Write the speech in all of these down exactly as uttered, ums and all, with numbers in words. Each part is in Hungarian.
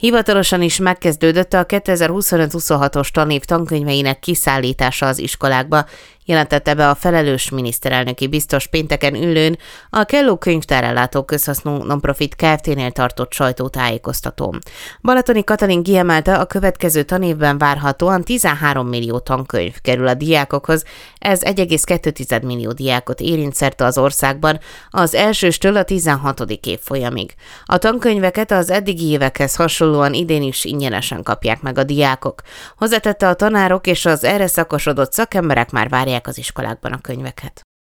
Hivatalosan is megkezdődött a kétezer-huszonöt-huszonhatos tanév tankönyveinek kiszállítása az iskolákba, jelentette be a felelős miniszterelnöki biztos pénteken Üllőn a Kelló könyvtárellátó közhasznú nonprofit Kft-nél tartott sajtótájékoztatón. Balatoni Katalin kiemelte, a következő tanévben várhatóan tizenhárom millió tankönyv kerül a diákokhoz, ez egy egész kettő millió diákot érint szerte az országban, az elsőstől a tizenhatodik évfolyamig. A tankönyveket az eddigi évekhez hasonlóan idén is ingyenesen kapják meg a diákok. Hozzátette, a tanárok és az erre szakosodott szakemberek már várják az iskolákban a könyveket.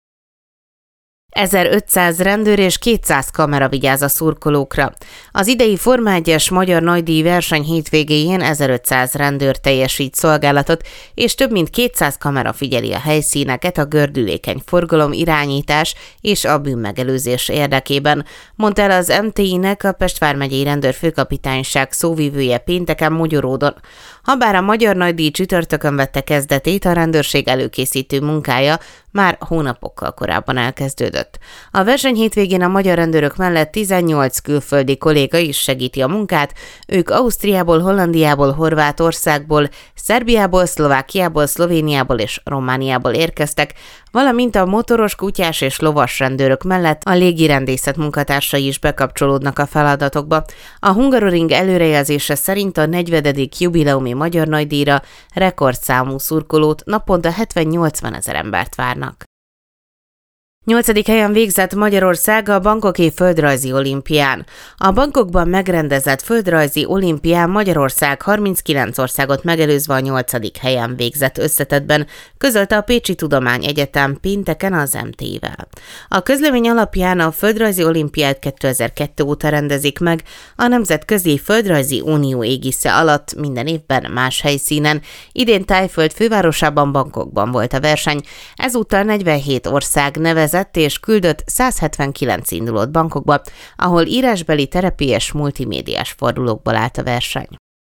ezerötszáz rendőr és kétszáz kamera vigyáz a szurkolókra. Az idei Forma egyes magyar nagydíj verseny hétvégéjén ezerötszáz rendőr teljesít szolgálatot, és több mint kétszáz kamera figyeli a helyszíneket a gördülékeny forgalom irányítás és a bűnmegelőzés érdekében, mondta el az em té i-nek a Pest vármegyei rendőrfőkapitányság szóvivője pénteken Mogyoródon. Habár a magyar nagydíj csütörtökön vette kezdetét, a rendőrség előkészítő munkája már hónapokkal korábban elkezdődött. A verseny hétvégén a magyar rendőrök mellett tizennyolc külföldi kolléga is segíti a munkát, ők Ausztriából, Hollandiából, Horvátországból, Szerbiából, Szlovákiából, Szlovéniából és Romániából érkeztek, valamint a motoros, kutyás és lovas rendőrök mellett a légirendészet munkatársai is bekapcsolódnak a feladatokba. A Hungaroring előrejelzése szerint a negyvenedik jubileumi magyar nagydíjra rekordszámú szurkolót, naponta hetven-nyolcvan ezer embert várnak. Nyolcadik helyen végzett Magyarország a Bangkoki Földrajzi Olimpián. A Bangkokban megrendezett földrajzi olimpián Magyarország harminckilenc országot megelőzve a nyolcadik helyen végzett összetettben, közölte a Pécsi Tudományegyetem pénteken az em té i-vel. A közlemény alapján a Földrajzi Olimpiát kétezer-kettő óta rendezik meg, a Nemzetközi Földrajzi Unió égisze alatt minden évben más helyszínen. Idén Thaiföld fővárosában, Bangkokban volt a verseny, ezúttal negyvenhét ország nevezett és küldött száz hetvenkilenc indulót Bangkokba, ahol írásbeli, terepi és multimédiás fordulókból állt a verseny.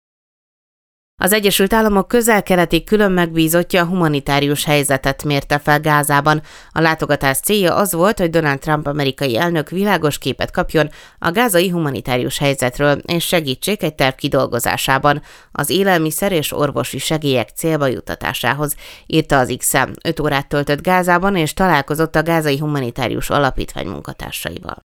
Az Egyesült Államok közel-keleti külön megbízottja humanitárius helyzetet mérte fel Gázában. A látogatás célja az volt, hogy Donald Trump amerikai elnök világos képet kapjon a gázai humanitárius helyzetről, és segítsék egy terv kidolgozásában az élelmiszer és orvosi segélyek célba juttatásához, írta az X-en. Öt órát töltött Gázában, és találkozott a gázai humanitárius alapítvány munkatársaival.